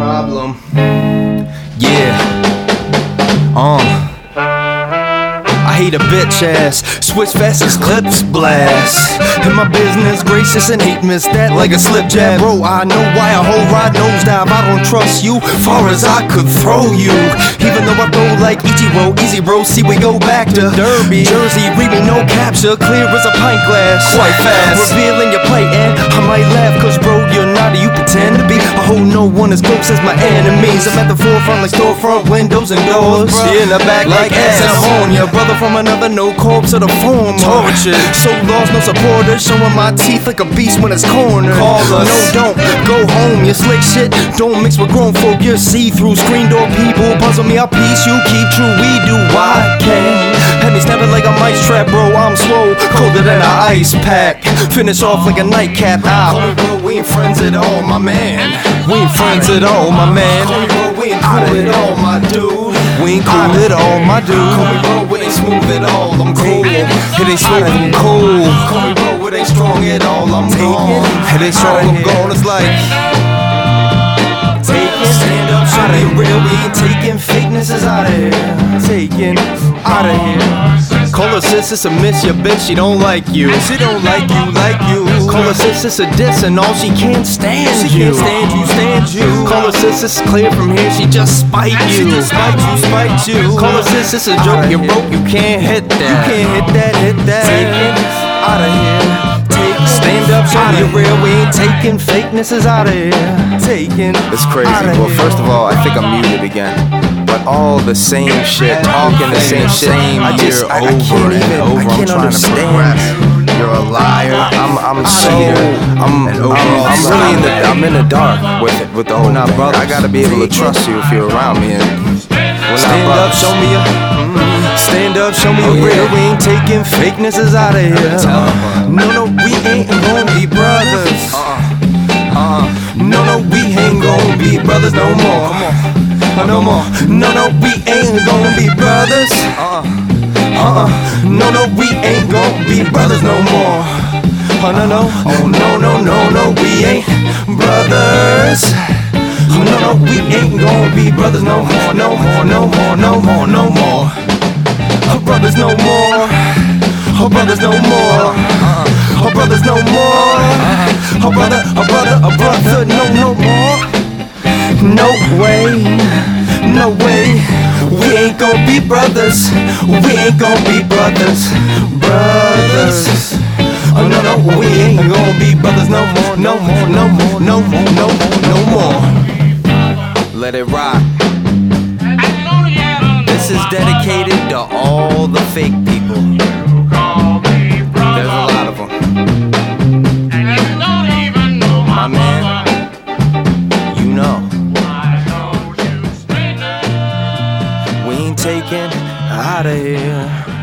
problem. Yeah. I hate a bitch ass, switch fast as clips blast. In my business, gracious and hate miss that like a slip jab. Bro, I know why a whole ride nosedive. I don't trust you, far as I could throw you. Even though I throw like Ichiro, easy bro, see we go back to Derby, Jersey, read me no capture, clear as a pint glass. Quite fast, revealing your plate and I might laugh cause bro, you're naughty, you pretend to be. I hold no one as close as my enemies. I'm at the forefront like storefront windows and doors. In the back like ass, I'm on your brother from another, no corpse of the form. Tortured, so lost, no supporters, showing my teeth like a beast when it's cornered. Call us. No, don't go home, you slick shit. Don't mix with grown folk, you're see-through. Screen door people puzzle me, I piece you keep true. We do I can. Had me snapping like a mice trap, bro. I'm slow, colder than an ice pack. Finish off like a nightcap. Bro, we ain't friends at all, my man. We ain't friends at all, my man. Bro, we ain't cool at all, my dude. We ain't cool at all, my dude. Bro, it ain't smooth at all, I'm cool. It ain't smooth, I'm cool. Call me bro, it ain't strong at all, I'm gone. It ain't strong, I'm gone. It's like stand up, show me real. We ain't taking fakeness is out of here. Taking out of here. Call her sis, it's a miss your bitch, she don't like you. She don't like you. Call her sis, it's a diss and all she can't stand you. She can't stand you. Call her sis, it's clear from here, she just spite you. She just spite you. Call her sis, it's a joke, you broke, you can't hit that. You can't hit that. Taking out of here. Stand up, show me real. We ain't taking fakeness is out of here. Taking. It's crazy. Well, first of all, I think I'm muted again. But all the same shit, talking the same shit. I can't understand. You're a liar. I'm in the dark with the whole thing. I gotta be able to trust you if you're around me. And stand up, show me stand up, show me real. We ain't taking fakeness is out of here. No, we ain't gonna be brothers. No, we ain't gonna be brothers no more. No more. No, we ain't gonna be brothers. No, we ain't gonna be brothers no more. No. Oh no, we ain't brothers. No, we ain't gonna be brothers no more. No more. Brothers no more. Oh, brothers no more. Oh, brothers no more. Oh, brother, no more. No way. We ain't gon' be brothers. We ain't gon' be brothers. Oh no, we ain't gon' be brothers no more. Let it rock. This is dedicated to all the fake people. There's a lot of them. My man, you know. We ain't taking out of here.